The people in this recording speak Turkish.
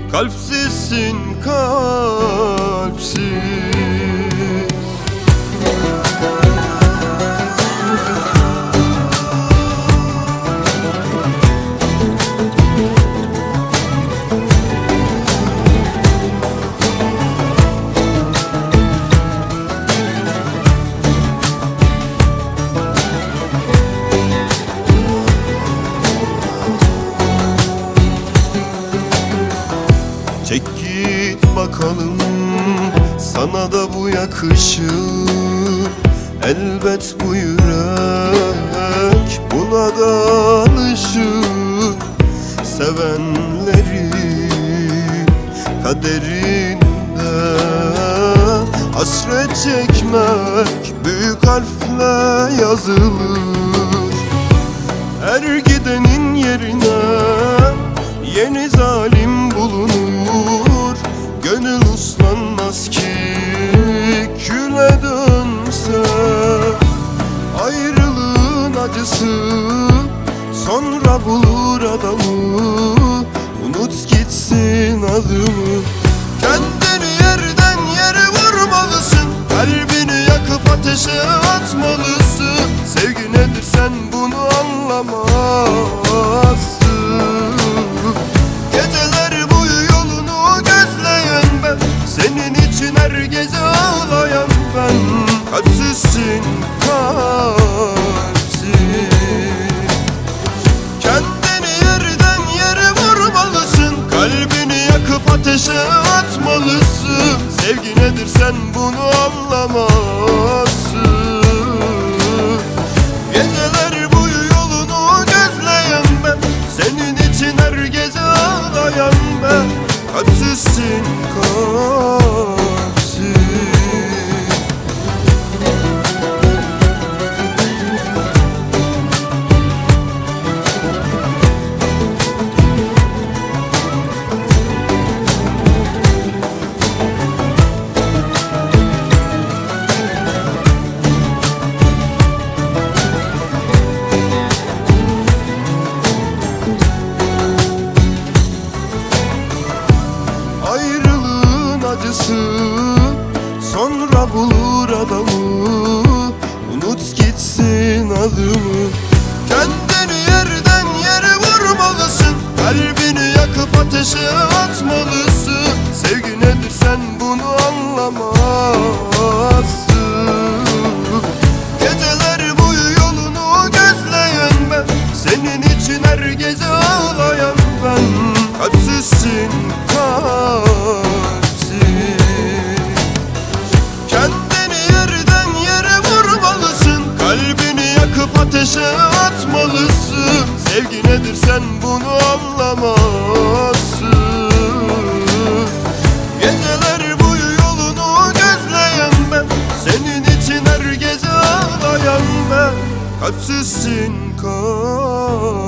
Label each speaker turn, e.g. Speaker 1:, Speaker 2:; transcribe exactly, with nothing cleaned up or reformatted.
Speaker 1: Kalpsizsin, kalpsiz. Çek git bakalım, sana da bu yakışır. Elbet bu yürek buna da alışır. Sevenleri kaderinde hasret çekmek büyük harfle yazılır. Her gidenin yerine yeni zalim bulunur. Gönül uslanmaz ki küle dönse. Ayrılığın acısı sonra bulur adamı. Unut gitsin adımı. Kendini yerden yere vurmalısın. Kalbini yakıp ateşe atmalısın. Sevgi nedir sen bunu anlamazsın. Geceler boyu yolunu gözleyen ben, senin için her gece ağlayan ben. Kalpsizsin, kalpsiz. Kendini yerden yere vurmalısın. Kalbini yakıp ateşe atmalısın. Sevgi nedir sen bunu anlamazsın. Geceler boyu yolunu gözleyen ben, senin için her gece ağlayan ben. Kalpsizsin, kalpsiz. Acısı sonra bulur adamı. Unut gitsin adımı. Kendini yerden yere vurmalısın. Kalbini yakıp ateşe atmalısın. Sevgi nedir sen bunu anlamazsın. Geceler boyu yolunu gözleyen ben, senin için her gece ağlayan ben. Kalpsizsin, kalpsiz. Kendini yerden yere vurmalısın. Kalbini yakıp ateşe atmalısın. Sevgi nedir sen bunu anlamazsın. Geceler boyu yolunu gözleyen ben, senin için her gece ağlayan ben. Kalpsizsin, kalpsiz.